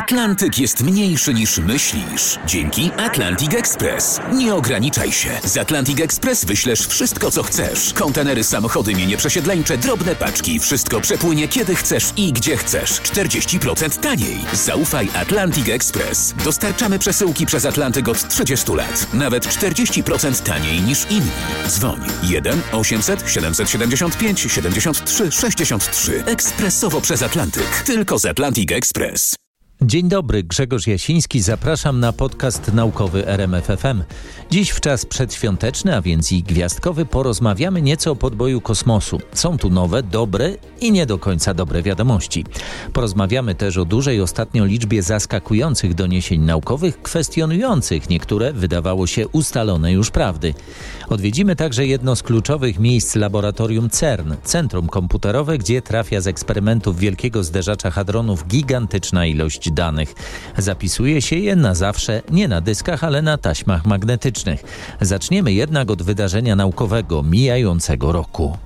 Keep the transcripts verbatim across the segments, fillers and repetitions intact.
Atlantyk jest mniejszy niż myślisz. Dzięki Atlantic Express. Nie ograniczaj się. Z Atlantic Express wyślesz wszystko, co chcesz. Kontenery, samochody, mienie przesiedleńcze, drobne paczki. Wszystko przepłynie kiedy chcesz i gdzie chcesz. czterdzieści procent taniej. Zaufaj Atlantic Express. Dostarczamy przesyłki przez Atlantyk od trzydziestu lat. Nawet czterdzieści procent taniej niż inni. Dzwoń jeden osiemset siedemset siedemdziesiąt pięć siedemdziesiąt trzy sześćdziesiąt trzy. Ekspresowo przez Atlantyk. Tylko z Atlantic Express. Dzień dobry, Grzegorz Jasiński. Zapraszam na podcast naukowy R M F F M. Dziś w czas przedświąteczny, a więc i gwiazdkowy, porozmawiamy nieco o podboju kosmosu. Są tu nowe, dobre i nie do końca dobre wiadomości. Porozmawiamy też o dużej ostatnio liczbie zaskakujących doniesień naukowych, kwestionujących niektóre, wydawało się, ustalone już prawdy. Odwiedzimy także jedno z kluczowych miejsc laboratorium CERN, centrum komputerowe, gdzie trafia z eksperymentów Wielkiego Zderzacza Hadronów gigantyczna ilość danych. Zapisuje się je na zawsze, nie na dyskach, ale na taśmach magnetycznych. Zaczniemy jednak od wydarzenia naukowego mijającego roku.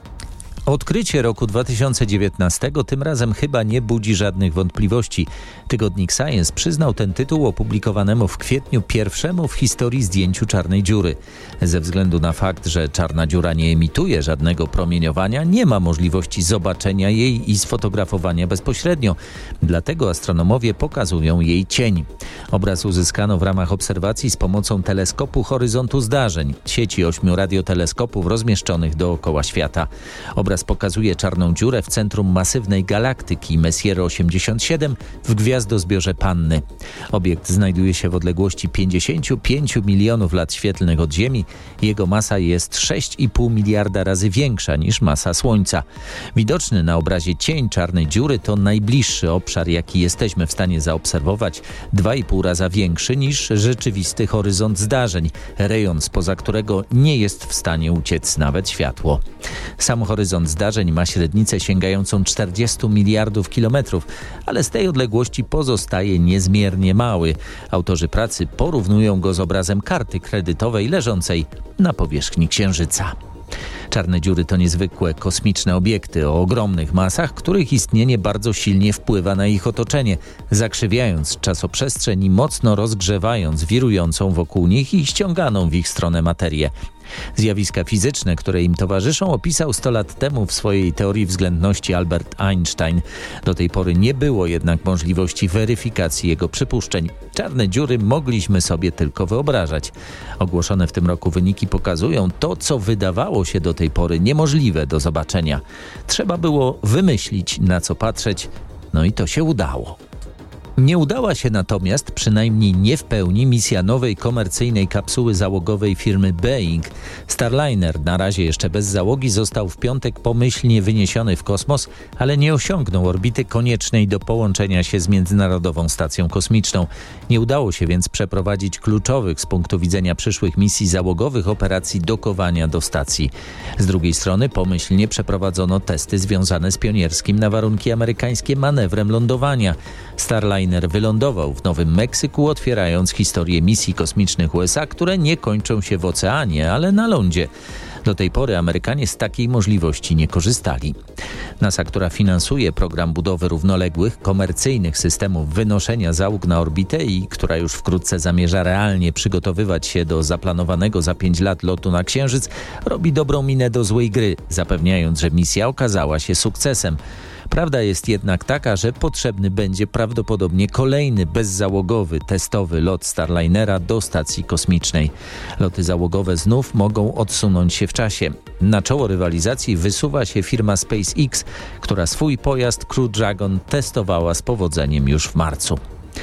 Odkrycie roku dwa tysiące dziewiętnastego tym razem chyba nie budzi żadnych wątpliwości. Tygodnik Science przyznał ten tytuł opublikowanemu w kwietniu pierwszemu w historii zdjęciu czarnej dziury. Ze względu na fakt, że czarna dziura nie emituje żadnego promieniowania, nie ma możliwości zobaczenia jej i sfotografowania bezpośrednio. Dlatego astronomowie pokazują jej cień. Obraz uzyskano w ramach obserwacji z pomocą teleskopu horyzontu zdarzeń, sieci ośmiu radioteleskopów rozmieszczonych dookoła świata. Obraz pokazuje czarną dziurę w centrum masywnej galaktyki Messier osiemdziesiąt siedem w gwiazdozbiorze Panny. Obiekt znajduje się w odległości pięćdziesiąt pięć milionów lat świetlnych od Ziemi. Jego masa jest sześć i pół miliarda razy większa niż masa Słońca. Widoczny na obrazie cień czarnej dziury to najbliższy obszar, jaki jesteśmy w stanie zaobserwować, dwa i pół raza większy niż rzeczywisty horyzont zdarzeń, rejon, spoza którego nie jest w stanie uciec nawet światło. Sam horyzont zdarzeń ma średnicę sięgającą czterdziestu miliardów kilometrów, ale z tej odległości pozostaje niezmiernie mały. Autorzy pracy porównują go z obrazem karty kredytowej leżącej na powierzchni Księżyca. Czarne dziury to niezwykłe kosmiczne obiekty o ogromnych masach, których istnienie bardzo silnie wpływa na ich otoczenie, zakrzywiając czasoprzestrzeń i mocno rozgrzewając wirującą wokół nich i ściąganą w ich stronę materię. Zjawiska fizyczne, które im towarzyszą, opisał sto lat temu w swojej teorii względności Albert Einstein. Do tej pory nie było jednak możliwości weryfikacji jego przypuszczeń. Czarne dziury mogliśmy sobie tylko wyobrażać. Ogłoszone w tym roku wyniki pokazują to, co wydawało się do tej pory niemożliwe do zobaczenia. Trzeba było wymyślić, na co patrzeć, no i to się udało. Nie udała się natomiast, przynajmniej nie w pełni, misja nowej komercyjnej kapsuły załogowej firmy Boeing. Starliner, na razie jeszcze bez załogi, został w piątek pomyślnie wyniesiony w kosmos, ale nie osiągnął orbity koniecznej do połączenia się z Międzynarodową Stacją Kosmiczną. Nie udało się więc przeprowadzić kluczowych z punktu widzenia przyszłych misji załogowych operacji dokowania do stacji. Z drugiej strony pomyślnie przeprowadzono testy związane z pionierskim na warunki amerykańskie manewrem lądowania. Starliner wylądował w Nowym Meksyku, otwierając historię misji kosmicznych U S A, które nie kończą się w oceanie, ale na lądzie. Do tej pory Amerykanie z takiej możliwości nie korzystali. NASA, która finansuje program budowy równoległych, komercyjnych systemów wynoszenia załóg na orbitę i która już wkrótce zamierza realnie przygotowywać się do zaplanowanego za pięć lat lotu na Księżyc, robi dobrą minę do złej gry, zapewniając, że misja okazała się sukcesem. Prawda jest jednak taka, że potrzebny będzie prawdopodobnie kolejny bezzałogowy, testowy lot Starlinera do stacji kosmicznej. Loty załogowe znów mogą odsunąć się w czasie. Na czoło rywalizacji wysuwa się firma SpaceX, która swój pojazd Crew Dragon testowała z powodzeniem już w marcu.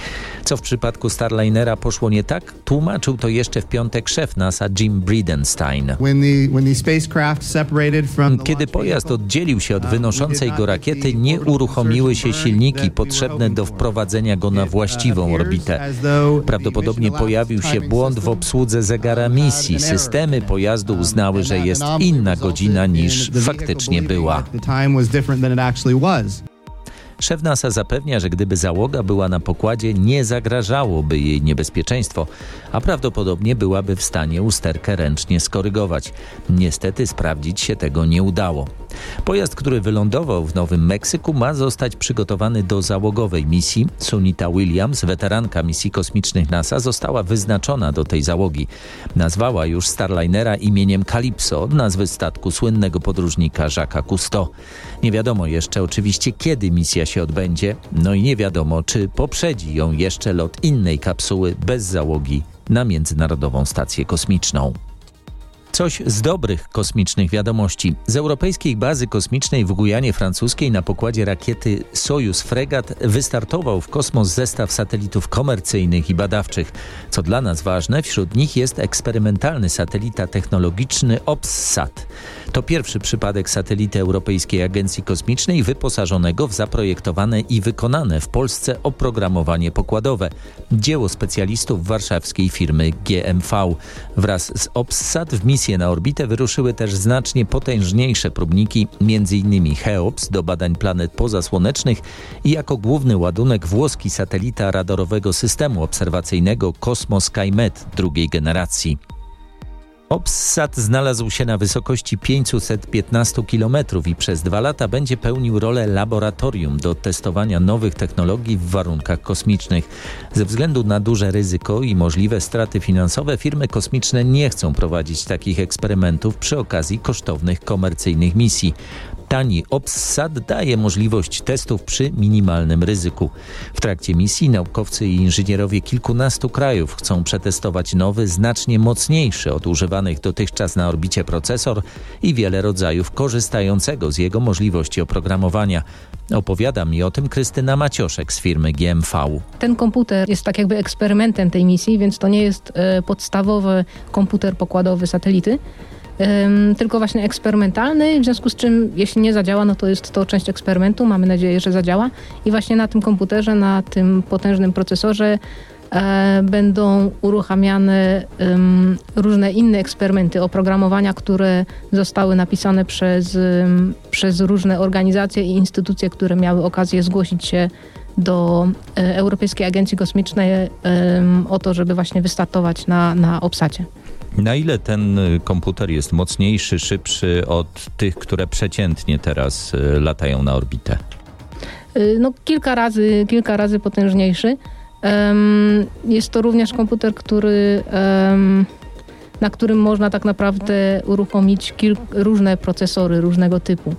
Co w przypadku Starlinera poszło nie tak? Tłumaczył to jeszcze w piątek szef NASA Jim Bridenstine. Kiedy pojazd oddzielił się od wynoszącej go rakiety, nie uruchomiły się silniki potrzebne do wprowadzenia go na właściwą orbitę. Prawdopodobnie pojawił się błąd w obsłudze zegara misji. Systemy pojazdu uznały, że jest inna godzina niż faktycznie była. Szef NASA zapewnia, że gdyby załoga była na pokładzie, nie zagrażałoby jej niebezpieczeństwo, a prawdopodobnie byłaby w stanie usterkę ręcznie skorygować. Niestety sprawdzić się tego nie udało. Pojazd, który wylądował w Nowym Meksyku, ma zostać przygotowany do załogowej misji. Sunita Williams, weteranka misji kosmicznych NASA, została wyznaczona do tej załogi. Nazwała już Starlinera imieniem Calypso od nazwy statku słynnego podróżnika Jacques'a Cousteau. Nie wiadomo jeszcze oczywiście, kiedy misja się odbędzie, no i nie wiadomo, czy poprzedzi ją jeszcze lot innej kapsuły bez załogi na Międzynarodową Stację Kosmiczną. Coś z dobrych kosmicznych wiadomości. Z europejskiej bazy kosmicznej w Gujanie Francuskiej na pokładzie rakiety Sojus Fregat wystartował w kosmos zestaw satelitów komercyjnych i badawczych. Co dla nas ważne, wśród nich jest eksperymentalny satelita technologiczny OpsSat. To pierwszy przypadek satelity Europejskiej Agencji Kosmicznej wyposażonego w zaprojektowane i wykonane w Polsce oprogramowanie pokładowe. Dzieło specjalistów warszawskiej firmy G M V. Wraz z OpsSat w misję na orbitę wyruszyły też znacznie potężniejsze próbniki, m.in. Cheops do badań planet pozasłonecznych i jako główny ładunek włoski satelita radarowego systemu obserwacyjnego Cosmo SkyMed drugiej generacji. OpsSat znalazł się na wysokości pięćset piętnaście kilometrów i przez dwa lata będzie pełnił rolę laboratorium do testowania nowych technologii w warunkach kosmicznych. Ze względu na duże ryzyko i możliwe straty finansowe firmy kosmiczne nie chcą prowadzić takich eksperymentów przy okazji kosztownych komercyjnych misji. Tani OpsSat daje możliwość testów przy minimalnym ryzyku. W trakcie misji naukowcy i inżynierowie kilkunastu krajów chcą przetestować nowy, znacznie mocniejszy od używanych dotychczas na orbicie procesor i wiele rodzajów korzystającego z jego możliwości oprogramowania. Opowiada mi o tym Krystyna Macioszek z firmy G M V. Ten komputer jest tak jakby eksperymentem tej misji, więc to nie jest e, podstawowy komputer pokładowy satelity, tylko właśnie eksperymentalny, w związku z czym jeśli nie zadziała, no to jest to część eksperymentu, mamy nadzieję, że zadziała i właśnie na tym komputerze, na tym potężnym procesorze e, będą uruchamiane um, różne inne eksperymenty, oprogramowania, które zostały napisane przez, um, przez różne organizacje i instytucje, które miały okazję zgłosić się do e, Europejskiej Agencji Kosmicznej e, o to, żeby właśnie wystartować na, na OpsSacie. Na ile ten komputer jest mocniejszy, szybszy od tych, które przeciętnie teraz latają na orbitę? No kilka razy, kilka razy potężniejszy. Jest to również komputer, który, na którym można tak naprawdę uruchomić kilk, różne procesory różnego typu.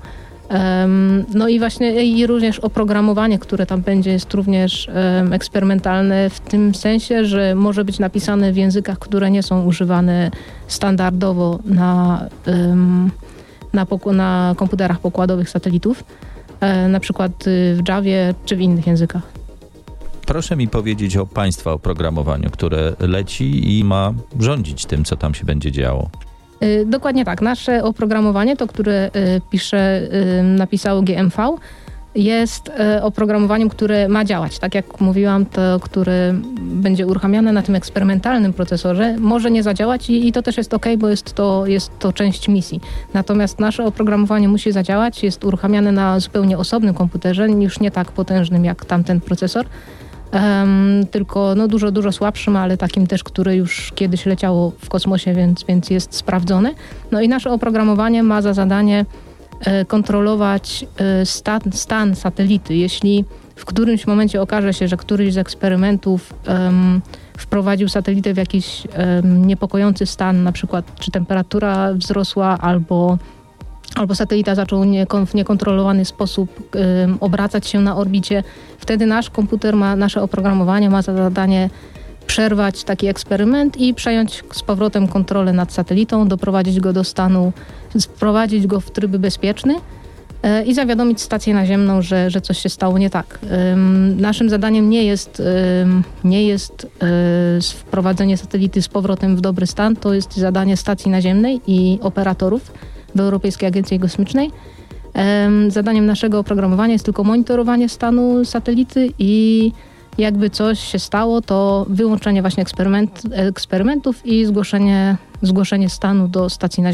No i właśnie i również oprogramowanie, które tam będzie, jest również um, eksperymentalne w tym sensie, że może być napisane w językach, które nie są używane standardowo na, um, na, pok- na komputerach pokładowych satelitów, e, na przykład w Javie czy w innych językach. Proszę mi powiedzieć o Państwa oprogramowaniu, które leci i ma rządzić tym, co tam się będzie działo. Dokładnie tak. Nasze oprogramowanie, to które pisze, napisało G M V, jest oprogramowaniem, które ma działać. Tak jak mówiłam, to które będzie uruchamiane na tym eksperymentalnym procesorze, może nie zadziałać i, i to też jest ok, bo jest to, jest to część misji. Natomiast nasze oprogramowanie musi zadziałać, jest uruchamiane na zupełnie osobnym komputerze, już nie tak potężnym jak tamten procesor, Um, tylko no, dużo, dużo słabszym, ale takim też, które już kiedyś leciało w kosmosie, więc, więc jest sprawdzone. No i nasze oprogramowanie ma za zadanie e, kontrolować e, stan, stan satelity. Jeśli w którymś momencie okaże się, że któryś z eksperymentów um, wprowadził satelitę w jakiś um, niepokojący stan, na przykład czy temperatura wzrosła, albo albo satelita zaczął niekon- w niekontrolowany sposób um, obracać się na orbicie, wtedy nasz komputer ma, nasze oprogramowanie ma za zadanie przerwać taki eksperyment i przejąć z powrotem kontrolę nad satelitą, doprowadzić go do stanu, wprowadzić go w tryb bezpieczny e, i zawiadomić stację naziemną, że, że coś się stało nie tak. Um, naszym zadaniem nie jest, um, nie jest um, wprowadzenie satelity z powrotem w dobry stan, to jest zadanie stacji naziemnej i operatorów w Europejskiej Agencji Kosmicznej. Zadaniem naszego oprogramowania jest tylko monitorowanie stanu satelity i jakby coś się stało, to wyłączenie właśnie eksperyment, eksperymentów i zgłoszenie, zgłoszenie stanu do stacji naziemnej.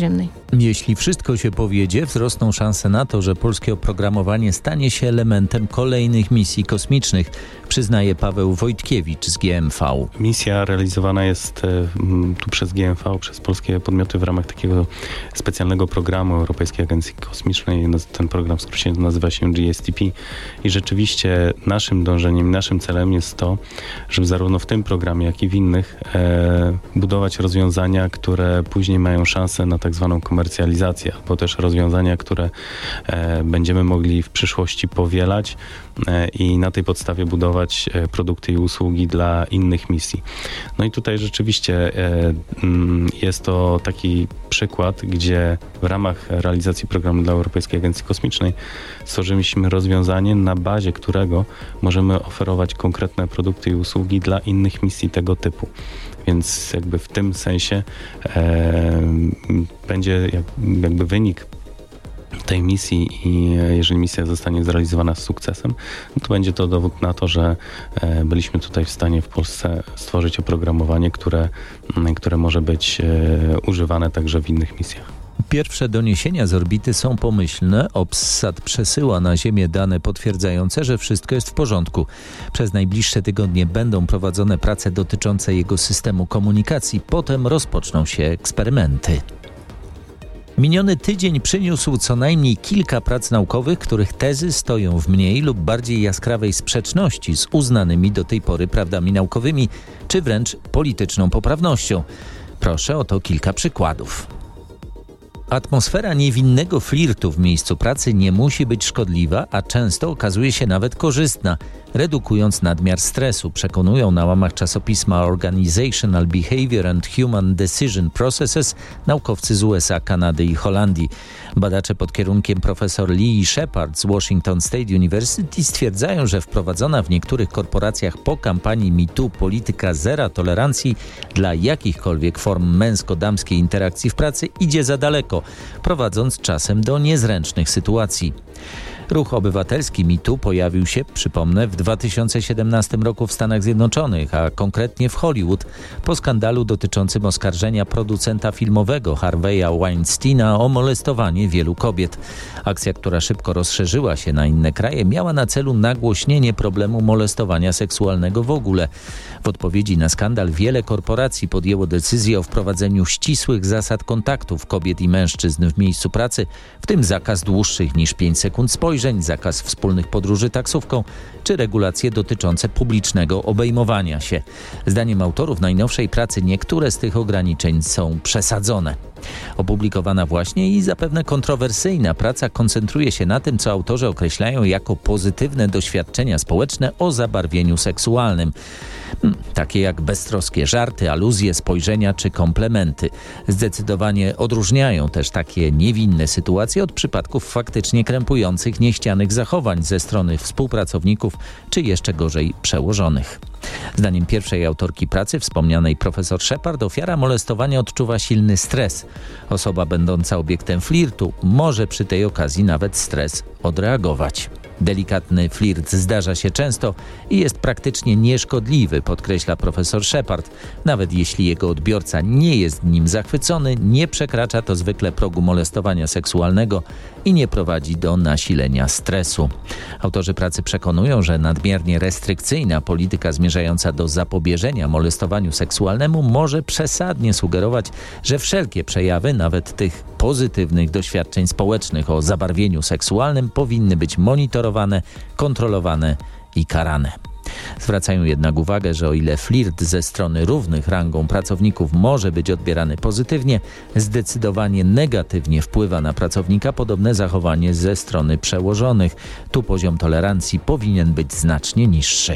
Jeśli wszystko się powiedzie, wzrosną szanse na to, że polskie oprogramowanie stanie się elementem kolejnych misji kosmicznych, przyznaje Paweł Wojtkiewicz z G M V. Misja realizowana jest tu przez G M V, przez polskie podmioty w ramach takiego specjalnego programu Europejskiej Agencji Kosmicznej. Ten program w skrócie nazywa się G S T P i rzeczywiście naszym dążeniem, naszym celem jest to, żeby zarówno w tym programie, jak i w innych e, budować rozwiązania, które później mają szansę na tak zwaną komercjalizację, albo też rozwiązania, które e, będziemy mogli w przyszłości powielać e, i na tej podstawie budować e, produkty i usługi dla innych misji. No i tutaj rzeczywiście e, m, jest to taki przykład, gdzie w ramach realizacji programu dla Europejskiej Agencji Kosmicznej stworzyliśmy rozwiązanie, na bazie którego możemy oferować konkretne produkty i usługi dla innych misji tego typu. Więc jakby w tym sensie e, będzie jak, jakby wynik tej misji i jeżeli misja zostanie zrealizowana z sukcesem, no to będzie to dowód na to, że e, byliśmy tutaj w stanie w Polsce stworzyć oprogramowanie, które, które może być e, używane także w innych misjach. Pierwsze doniesienia z orbity są pomyślne. OPSSAT przesyła na Ziemię dane potwierdzające, że wszystko jest w porządku. Przez najbliższe tygodnie będą prowadzone prace dotyczące jego systemu komunikacji. Potem rozpoczną się eksperymenty. Miniony tydzień przyniósł co najmniej kilka prac naukowych, których tezy stoją w mniej lub bardziej jaskrawej sprzeczności z uznanymi do tej pory prawdami naukowymi, czy wręcz polityczną poprawnością. Proszę o to kilka przykładów. Atmosfera niewinnego flirtu w miejscu pracy nie musi być szkodliwa, a często okazuje się nawet korzystna, redukując nadmiar stresu, przekonują na łamach czasopisma Organizational Behavior and Human Decision Processes naukowcy z U S A, Kanady i Holandii. Badacze pod kierunkiem profesor Lee Shepard z Washington State University stwierdzają, że wprowadzona w niektórych korporacjach po kampanii MeToo polityka zera tolerancji dla jakichkolwiek form męsko-damskiej interakcji w pracy idzie za daleko, prowadząc czasem do niezręcznych sytuacji. Ruch obywatelski MeToo pojawił się, przypomnę, w dwa tysiące siedemnastym roku w Stanach Zjednoczonych, a konkretnie w Hollywood, po skandalu dotyczącym oskarżenia producenta filmowego Harvey'a Weinsteina o molestowanie wielu kobiet. Akcja, która szybko rozszerzyła się na inne kraje, miała na celu nagłośnienie problemu molestowania seksualnego w ogóle. W odpowiedzi na skandal wiele korporacji podjęło decyzję o wprowadzeniu ścisłych zasad kontaktów kobiet i mężczyzn w miejscu pracy, w tym zakaz dłuższych niż pięć sekund spojrzeń, zakaz wspólnych podróży taksówką czy regulacje dotyczące publicznego obejmowania się. Zdaniem autorów najnowszej pracy niektóre z tych ograniczeń są przesadzone. Opublikowana właśnie i zapewne kontrowersyjna praca koncentruje się na tym, co autorzy określają jako pozytywne doświadczenia społeczne o zabarwieniu seksualnym. Takie jak beztroskie żarty, aluzje, spojrzenia czy komplementy. Zdecydowanie odróżniają też takie niewinne sytuacje od przypadków faktycznie krępujących, niechcianych zachowań ze strony współpracowników czy jeszcze gorzej przełożonych. Zdaniem pierwszej autorki pracy, wspomnianej profesor Shepard, ofiara molestowania odczuwa silny stres. Osoba będąca obiektem flirtu może przy tej okazji nawet stres odreagować. Delikatny flirt zdarza się często i jest praktycznie nieszkodliwy, podkreśla profesor Shepard. Nawet jeśli jego odbiorca nie jest nim zachwycony, nie przekracza to zwykle progu molestowania seksualnego i nie prowadzi do nasilenia stresu. Autorzy pracy przekonują, że nadmiernie restrykcyjna polityka zmierzająca do zapobieżenia molestowaniu seksualnemu może przesadnie sugerować, że wszelkie przejawy, nawet tych pozytywnych doświadczeń społecznych o zabarwieniu seksualnym, powinny być monitorowane, kontrolowane i karane. Zwracają jednak uwagę, że o ile flirt ze strony równych rangą pracowników może być odbierany pozytywnie, zdecydowanie negatywnie wpływa na pracownika podobne zachowanie ze strony przełożonych. Tu poziom tolerancji powinien być znacznie niższy.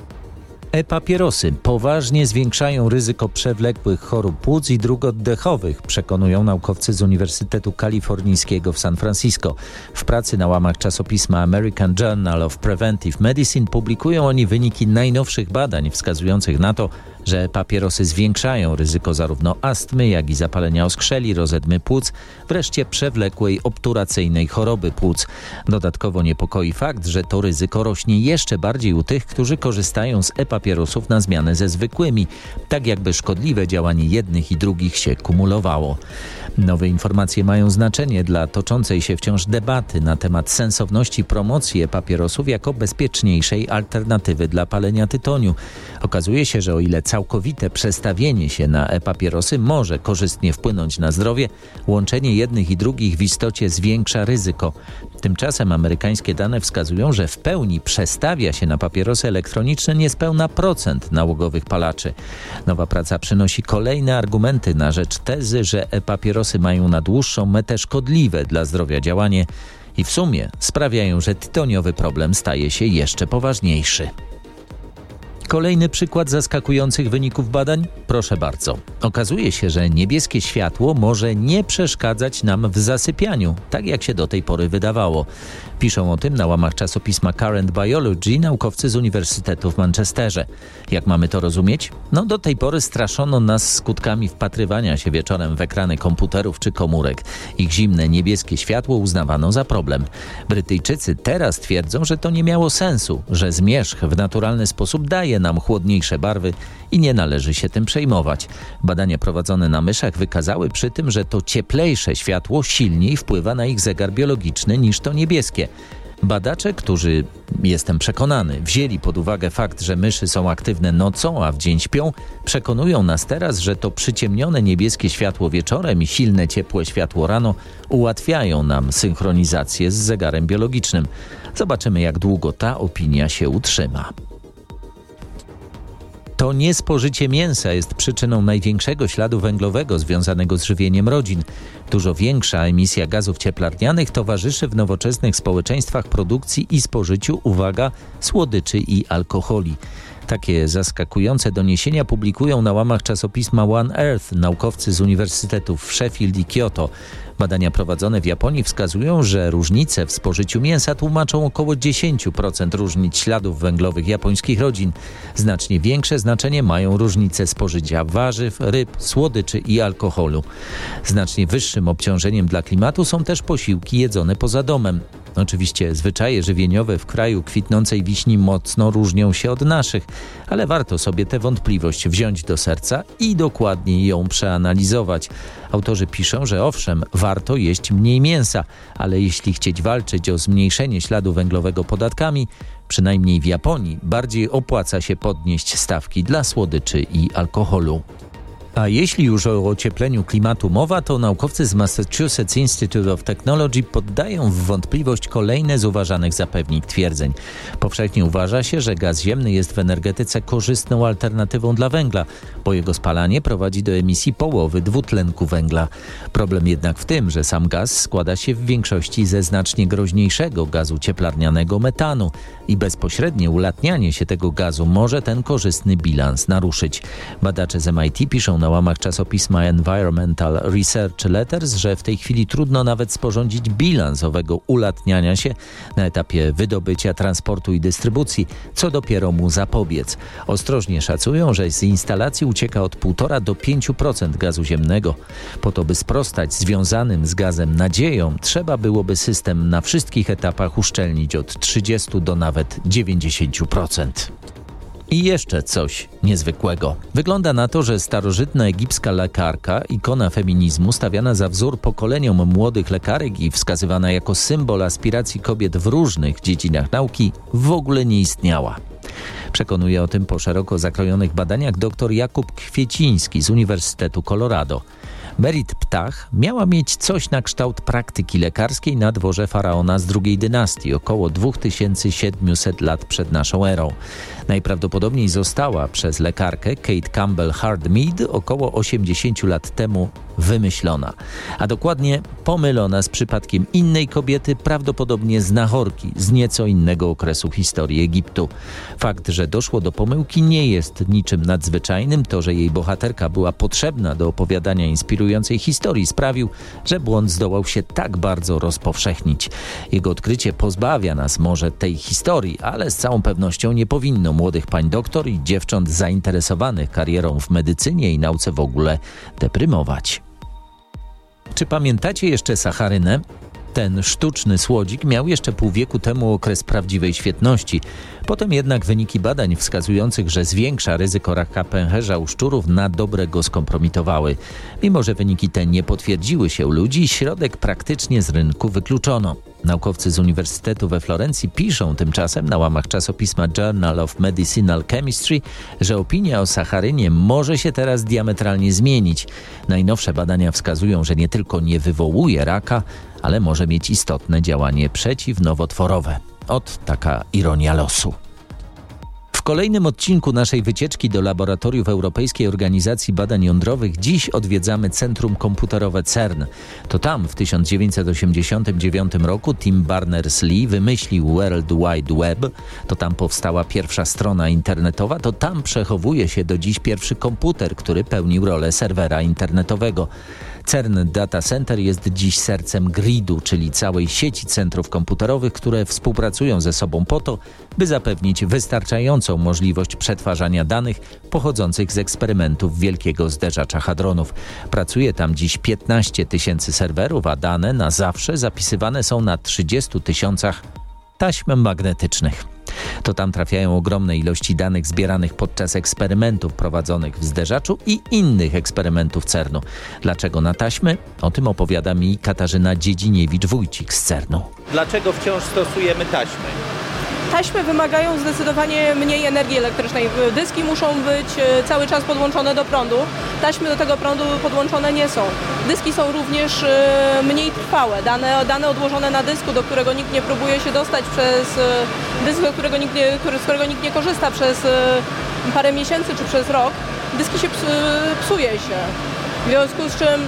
E-papierosy poważnie zwiększają ryzyko przewlekłych chorób płuc i dróg oddechowych, przekonują naukowcy z Uniwersytetu Kalifornijskiego w San Francisco. W pracy na łamach czasopisma American Journal of Preventive Medicine publikują oni wyniki najnowszych badań wskazujących na to, że papierosy zwiększają ryzyko zarówno astmy, jak i zapalenia oskrzeli, rozedmy płuc, wreszcie przewlekłej obturacyjnej choroby płuc. Dodatkowo niepokoi fakt, że to ryzyko rośnie jeszcze bardziej u tych, którzy korzystają z e-papierosów papierosów na zmianę ze zwykłymi, tak jakby szkodliwe działanie jednych i drugich się kumulowało. Nowe informacje mają znaczenie dla toczącej się wciąż debaty na temat sensowności promocji e-papierosów jako bezpieczniejszej alternatywy dla palenia tytoniu. Okazuje się, że o ile całkowite przestawienie się na e-papierosy może korzystnie wpłynąć na zdrowie, łączenie jednych i drugich w istocie zwiększa ryzyko. Tymczasem amerykańskie dane wskazują, że w pełni przestawia się na papierosy elektroniczne niespełna procent nałogowych palaczy. Nowa praca przynosi kolejne argumenty na rzecz tezy, że e-papierosy mają na dłuższą metę szkodliwe dla zdrowia działanie i w sumie sprawiają, że tytoniowy problem staje się jeszcze poważniejszy. Kolejny przykład zaskakujących wyników badań? Proszę bardzo. Okazuje się, że niebieskie światło może nie przeszkadzać nam w zasypianiu, tak jak się do tej pory wydawało. Piszą o tym na łamach czasopisma Current Biology naukowcy z Uniwersytetu w Manchesterze. Jak mamy to rozumieć? No do tej pory straszono nas skutkami wpatrywania się wieczorem w ekrany komputerów czy komórek. Ich zimne niebieskie światło uznawano za problem. Brytyjczycy teraz twierdzą, że to nie miało sensu, że zmierzch w naturalny sposób daje nam chłodniejsze barwy i nie należy się tym przejmować. Badania prowadzone na myszach wykazały przy tym, że to cieplejsze światło silniej wpływa na ich zegar biologiczny niż to niebieskie. Badacze, którzy, jestem przekonany, wzięli pod uwagę fakt, że myszy są aktywne nocą, a w dzień śpią, przekonują nas teraz, że to przyciemnione niebieskie światło wieczorem i silne ciepłe światło rano ułatwiają nam synchronizację z zegarem biologicznym. Zobaczymy, jak długo ta opinia się utrzyma. To niespożycie mięsa jest przyczyną największego śladu węglowego związanego z żywieniem rodzin. Dużo większa emisja gazów cieplarnianych towarzyszy w nowoczesnych społeczeństwach produkcji i spożyciu, uwaga, słodyczy i alkoholi. Takie zaskakujące doniesienia publikują na łamach czasopisma One Earth naukowcy z uniwersytetów w Sheffield i Kyoto. Badania prowadzone w Japonii wskazują, że różnice w spożyciu mięsa tłumaczą około dziesięć procent różnic śladów węglowych japońskich rodzin. Znacznie większe znaczenie mają różnice spożycia warzyw, ryb, słodyczy i alkoholu. Znacznie wyższym obciążeniem dla klimatu są też posiłki jedzone poza domem. Oczywiście zwyczaje żywieniowe w kraju kwitnącej wiśni mocno różnią się od naszych, ale warto sobie tę wątpliwość wziąć do serca i dokładnie ją przeanalizować. Autorzy piszą, że owszem, warto jeść mniej mięsa, ale jeśli chcieć walczyć o zmniejszenie śladu węglowego podatkami, przynajmniej w Japonii, bardziej opłaca się podnieść stawki dla słodyczy i alkoholu. A jeśli już o ociepleniu klimatu mowa, to naukowcy z Massachusetts Institute of Technology poddają w wątpliwość kolejne z uważanych za pewnik twierdzeń. Powszechnie uważa się, że gaz ziemny jest w energetyce korzystną alternatywą dla węgla, bo jego spalanie prowadzi do emisji połowy dwutlenku węgla. Problem jednak w tym, że sam gaz składa się w większości ze znacznie groźniejszego gazu cieplarnianego metanu i bezpośrednie ulatnianie się tego gazu może ten korzystny bilans naruszyć. Badacze z M I T piszą na łamach czasopisma Environmental Research Letters, że w tej chwili trudno nawet sporządzić bilans owego ulatniania się na etapie wydobycia, transportu i dystrybucji, co dopiero mu zapobiec. Ostrożnie szacują, że z instalacji ucieka od półtora do pięciu procent gazu ziemnego. Po to, by sprostać związanym z gazem nadziejom, trzeba byłoby system na wszystkich etapach uszczelnić od trzydziestu do nawet dziewięćdziesięciu procent. I jeszcze coś niezwykłego. Wygląda na to, że starożytna egipska lekarka, ikona feminizmu, stawiana za wzór pokoleniom młodych lekarek i wskazywana jako symbol aspiracji kobiet w różnych dziedzinach nauki, w ogóle nie istniała. Przekonuje o tym po szeroko zakrojonych badaniach dr Jakub Kwieciński z Uniwersytetu Colorado. Merit Ptah miała mieć coś na kształt praktyki lekarskiej na dworze faraona z drugiej dynastii, około dwa tysiące siedemset lat przed naszą erą. Najprawdopodobniej została przez lekarkę Kate Campbell Hardmead około osiemdziesiąt lat temu wymyślona, a dokładnie pomylona z przypadkiem innej kobiety, prawdopodobnie znachorki z nieco innego okresu historii Egiptu. Fakt, że doszło do pomyłki, nie jest niczym nadzwyczajnym. To, że jej bohaterka była potrzebna do opowiadania inspirującej historii, sprawił, że błąd zdołał się tak bardzo rozpowszechnić. Jego odkrycie pozbawia nas może tej historii, ale z całą pewnością nie powinno młodych pań doktor i dziewcząt zainteresowanych karierą w medycynie i nauce w ogóle deprymować. Czy pamiętacie jeszcze sacharynę? Ten sztuczny słodzik miał jeszcze pół wieku temu okres prawdziwej świetności. Potem jednak wyniki badań wskazujących, że zwiększa ryzyko raka pęcherza u szczurów, na dobre go skompromitowały. Mimo że wyniki te nie potwierdziły się u ludzi, środek praktycznie z rynku wykluczono. Naukowcy z Uniwersytetu we Florencji piszą tymczasem na łamach czasopisma Journal of Medicinal Chemistry, że opinia o sacharynie może się teraz diametralnie zmienić. Najnowsze badania wskazują, że nie tylko nie wywołuje raka, ale może mieć istotne działanie przeciwnowotworowe. Ot taka ironia losu. W kolejnym odcinku naszej wycieczki do laboratoriów Europejskiej Organizacji Badań Jądrowych dziś odwiedzamy Centrum Komputerowe CERN. To tam w tysiąc dziewięćset osiemdziesiątym dziewiątym roku Tim Berners-Lee wymyślił World Wide Web. To tam powstała pierwsza strona internetowa. To tam przechowuje się do dziś pierwszy komputer, który pełnił rolę serwera internetowego. CERN Data Center jest dziś sercem gridu, czyli całej sieci centrów komputerowych, które współpracują ze sobą po to, by zapewnić wystarczającą możliwość przetwarzania danych pochodzących z eksperymentów Wielkiego Zderzacza Hadronów. Pracuje tam dziś piętnaście tysięcy serwerów, a dane na zawsze zapisywane są na trzydziestu tysiącach taśm magnetycznych. To tam trafiają ogromne ilości danych zbieranych podczas eksperymentów prowadzonych w zderzaczu i innych eksperymentów CERNu. Dlaczego na taśmy? O tym opowiada mi Katarzyna Dziedziniewicz-Wójcik z CERNu. Dlaczego wciąż stosujemy taśmy? Taśmy wymagają zdecydowanie mniej energii elektrycznej. Dyski muszą być cały czas podłączone do prądu. Taśmy do tego prądu podłączone nie są. Dyski są również mniej trwałe. Dane, dane odłożone na dysku, do którego nikt nie próbuje się dostać przez dysk, do którego nikt nie, z którego nikt nie korzysta przez parę miesięcy czy przez rok, dyski się psuje się. W związku z czym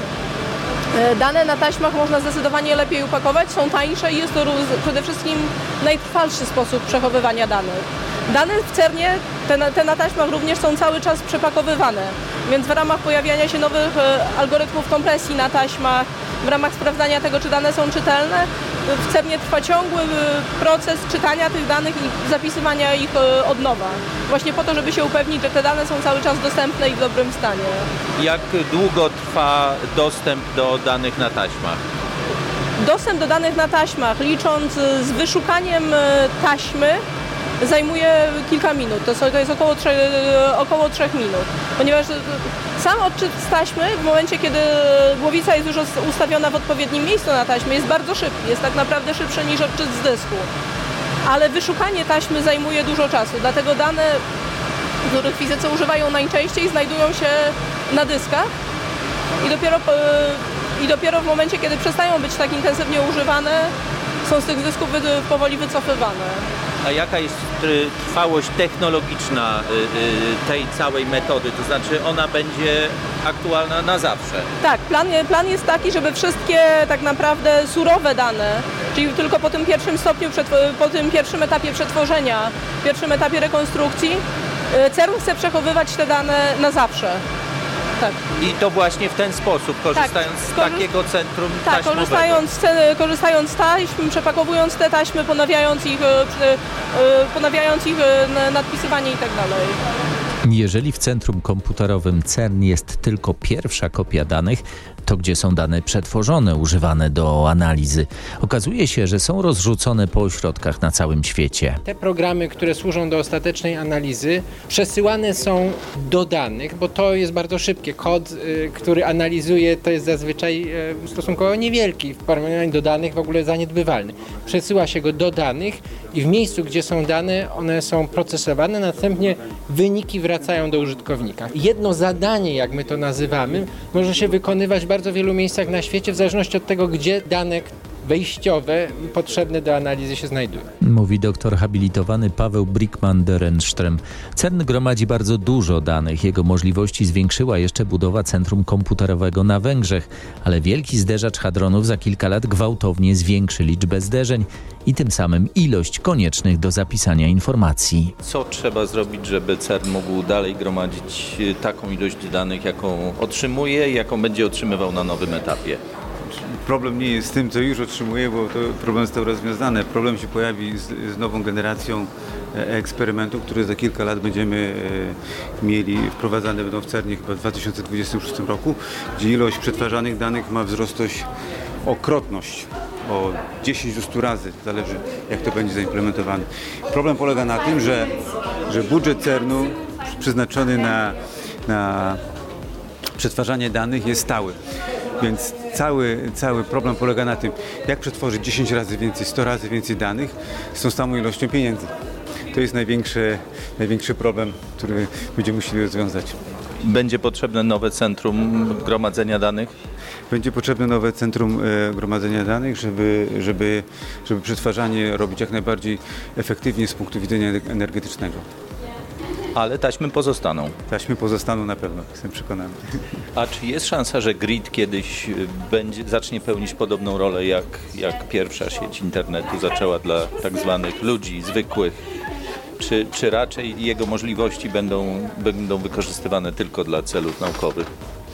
dane na taśmach można zdecydowanie lepiej upakować, są tańsze i jest to przede wszystkim najtrwalszy sposób przechowywania danych. Dane w CERNie, te na, te na taśmach również są cały czas przepakowywane, więc w ramach pojawiania się nowych algorytmów kompresji na taśmach, w ramach sprawdzania tego, czy dane są czytelne, w CERNie trwa ciągły proces czytania tych danych i zapisywania ich od nowa. Właśnie po to, żeby się upewnić, że te dane są cały czas dostępne i w dobrym stanie. Jak długo trwa dostęp do danych na taśmach? Dostęp do danych na taśmach, licząc z wyszukaniem taśmy, zajmuje kilka minut. To, są, to jest około, trzech, około trzech minut. Ponieważ sam odczyt z taśmy, w momencie kiedy głowica jest już ustawiona w odpowiednim miejscu na taśmie, jest bardzo szybki. Jest tak naprawdę szybszy niż odczyt z dysku. Ale wyszukanie taśmy zajmuje dużo czasu. Dlatego dane, których fizycy używają najczęściej, znajdują się na dyskach i dopiero, i dopiero w momencie, kiedy przestają być tak intensywnie używane, są z tych dysków powoli wycofywane. A jaka jest trwałość technologiczna tej całej metody? To znaczy ona będzie aktualna na zawsze? Tak, plan, plan jest taki, żeby wszystkie tak naprawdę surowe dane, czyli tylko po tym pierwszym stopniu, po tym pierwszym etapie przetworzenia, pierwszym etapie rekonstrukcji, CERN chce przechowywać te dane na zawsze. Tak. I to właśnie w ten sposób, korzystając tak, z korzyst... takiego centrum tak, taśmowego. korzystając, korzystając z taśm, przepakowując te taśmy, ponawiając ich, ponawiając ich nadpisywanie i tak dalej. Jeżeli w centrum komputerowym CERN jest tylko pierwsza kopia danych, to gdzie są dane przetworzone, używane do analizy? Okazuje się, że są rozrzucone po ośrodkach na całym świecie. Te programy, które służą do ostatecznej analizy, przesyłane są do danych, bo to jest bardzo szybkie. Kod, y, który analizuje, to jest zazwyczaj y, stosunkowo niewielki, w porównaniu do danych w ogóle zaniedbywalny. Przesyła się go do danych i w miejscu, gdzie są dane, one są procesowane, następnie wyniki wracają do użytkownika. Jedno zadanie, jak my to nazywamy, może się wykonywać w bardzo wielu miejscach na świecie, w zależności od tego, gdzie dane wejściowe potrzebne do analizy się znajdują. Mówi doktor habilitowany Paweł Brickman-Derenström. CERN gromadzi bardzo dużo danych. Jego możliwości zwiększyła jeszcze budowa centrum komputerowego na Węgrzech, ale wielki zderzacz hadronów za kilka lat gwałtownie zwiększy liczbę zderzeń i tym samym ilość koniecznych do zapisania informacji. Co trzeba zrobić, żeby CERN mógł dalej gromadzić taką ilość danych, jaką otrzymuje i jaką będzie otrzymywał na nowym etapie? Problem nie jest z tym, co już otrzymuje, bo to problem został rozwiązany. Problem się pojawi z, z nową generacją eksperymentów, które za kilka lat będziemy e, mieli, wprowadzane będą w CERNie chyba w dwa tysiące dwudziestym szóstym roku, gdzie ilość przetwarzanych danych ma wzrosnąć o krotność. o dziesięć do stu razy, zależy jak to będzie zaimplementowane. Problem polega na tym, że, że budżet cernu przeznaczony na, na przetwarzanie danych jest stały. Więc cały, cały problem polega na tym, jak przetworzyć dziesięć razy więcej, sto razy więcej danych z tą samą ilością pieniędzy. To jest największy, największy problem, który będziemy musieli rozwiązać. Będzie potrzebne nowe centrum gromadzenia danych? Będzie potrzebne nowe centrum e, gromadzenia danych, żeby, żeby, żeby przetwarzanie robić jak najbardziej efektywnie z punktu widzenia energetycznego. Ale taśmy pozostaną. Taśmy pozostaną na pewno, jestem przekonany. A czy jest szansa, że grid kiedyś będzie, zacznie pełnić podobną rolę, jak, jak pierwsza sieć internetu zaczęła dla tak zwanych ludzi zwykłych? Czy, czy raczej jego możliwości będą, będą wykorzystywane tylko dla celów naukowych?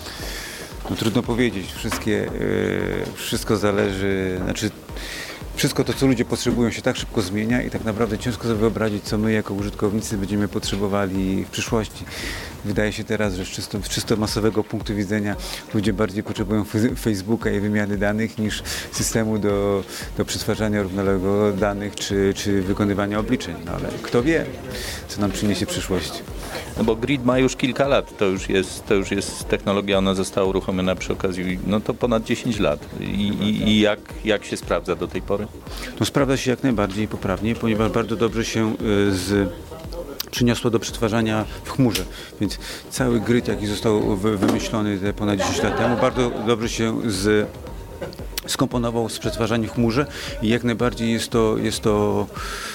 No, trudno powiedzieć. Wszystkie, yy, wszystko zależy, znaczy wszystko to, co ludzie potrzebują, się tak szybko zmienia i tak naprawdę ciężko sobie wyobrazić, co my jako użytkownicy będziemy potrzebowali w przyszłości. Wydaje się teraz, że z czysto, z czysto masowego punktu widzenia ludzie bardziej potrzebują Facebooka i wymiany danych niż systemu do, do przetwarzania równoległego danych czy, czy wykonywania obliczeń. No ale kto wie, co nam przyniesie przyszłość. No bo grid ma już kilka lat, to już jest, to już jest technologia, ona została uruchomiona przy okazji, no to ponad dziesięć lat. I, i, i jak, jak się sprawdza do tej pory? No sprawdza się jak najbardziej poprawnie, ponieważ bardzo dobrze się z przyniosło do przetwarzania w chmurze, więc cały grid, jaki został wymyślony te ponad dziesięć lat temu, bardzo dobrze się z skomponował z przetwarzaniem w chmurze i jak najbardziej jest to, jest to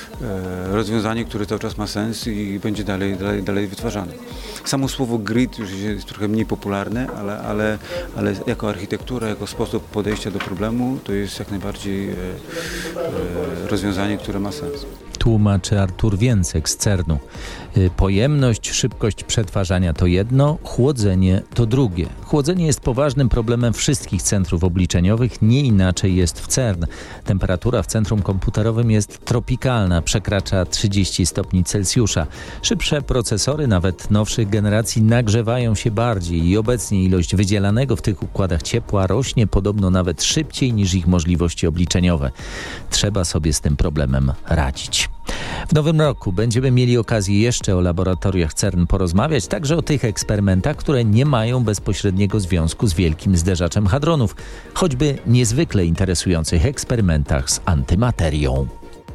e, rozwiązanie, które cały czas ma sens i będzie dalej, dalej, dalej wytwarzane. Samo słowo grid już jest trochę mniej popularne, ale, ale, ale jako architektura, jako sposób podejścia do problemu to jest jak najbardziej e, e, rozwiązanie, które ma sens. Tłumaczy Artur Więcek z cernu. Pojemność, szybkość przetwarzania to jedno, chłodzenie to drugie. Chłodzenie jest poważnym problemem wszystkich centrów obliczeniowych, nie inaczej jest w CERN. Temperatura w centrum komputerowym jest tropikalna, przekracza trzydzieści stopni Celsjusza. Szybsze procesory, nawet nowszych generacji, nagrzewają się bardziej i obecnie ilość wydzielanego w tych układach ciepła rośnie podobno nawet szybciej niż ich możliwości obliczeniowe. Trzeba sobie z tym problemem radzić. W nowym roku będziemy mieli okazję jeszcze o laboratoriach CERN porozmawiać, także o tych eksperymentach, które nie mają bezpośredniego związku z Wielkim Zderzaczem Hadronów, choćby niezwykle interesujących eksperymentach z antymaterią.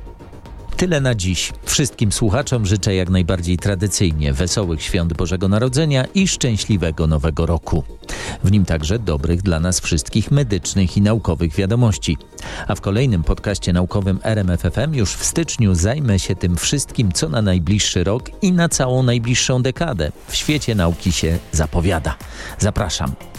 Tyle na dziś. Wszystkim słuchaczom życzę jak najbardziej tradycyjnie wesołych świąt Bożego Narodzenia i szczęśliwego Nowego Roku. W nim także dobrych dla nas wszystkich medycznych i naukowych wiadomości. A w kolejnym podcaście naukowym R M F F M już w styczniu zajmę się tym wszystkim, co na najbliższy rok i na całą najbliższą dekadę w świecie nauki się zapowiada. Zapraszam.